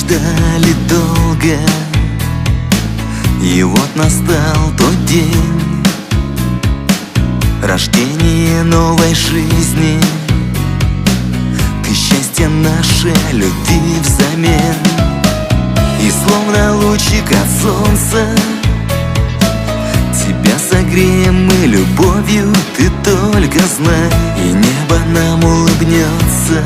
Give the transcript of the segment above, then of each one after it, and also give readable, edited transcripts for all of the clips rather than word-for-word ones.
ждали долго, и вот настал тот день, рождение новой жизни. Ты счастье наше, любви взамен, и словно лучик от солнца тебя согреем мы любовью, ты только знай. И небо нам улыбнется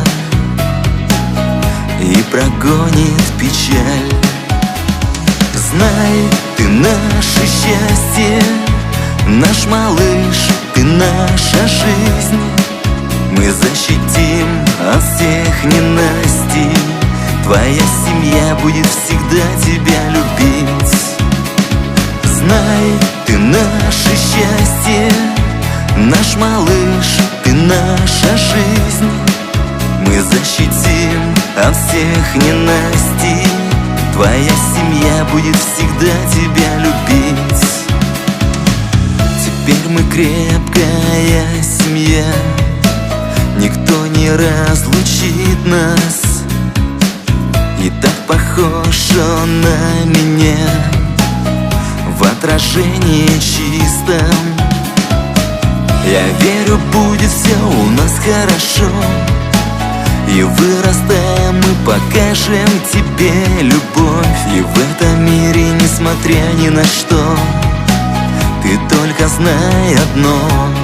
и прогонит печаль. Знай, ты наше счастье, наш малыш, ты наша жизнь. Мы защитим от всех ненастей, твоя семья будет всегда тебя любить. Знай, ты наше счастье, наш малыш, ты наша жизнь. Мы защитим от всех ненастей, твоя семья будет всегда тебя любить. Теперь мы крепкая семья, никто не разлучит нас. И так похож он на меня в отражении чистом. Я верю, будет все у нас хорошо, и вырастаем мы покажем тебе любовь. И в этом мире, несмотря ни на что, ты только знай одно.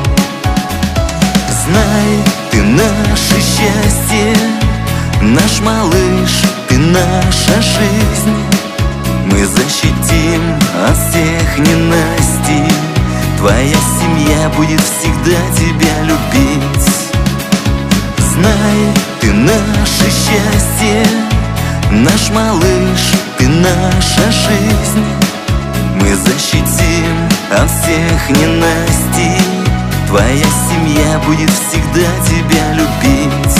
Знай, ты наше счастье, наш малыш, ты наша жизнь. Мы защитим от всех ненастей, твоя семья будет всегда тебя любить. Знай, ты наше счастье, наш малыш, ты наша жизнь. Мы защитим от всех ненастей, твоя семья будет всегда тебя любить.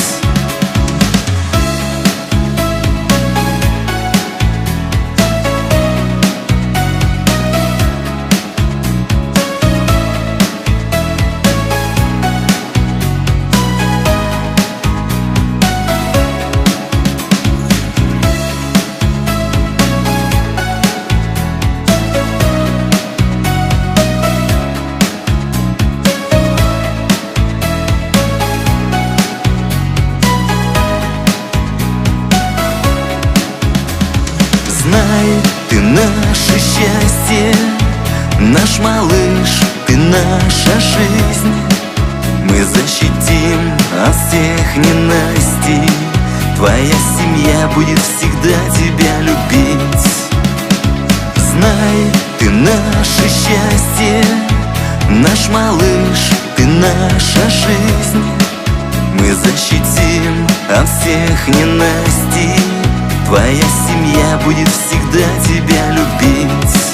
Знай, ты наше счастье, наш малыш, ты наша жизнь. Мы защитим от всех ненастей, твоя семья будет всегда тебя любить. Знай, ты наше счастье, наш малыш, ты наша жизнь. Мы защитим от всех ненастей, твоя семья будет всегда тебя любить.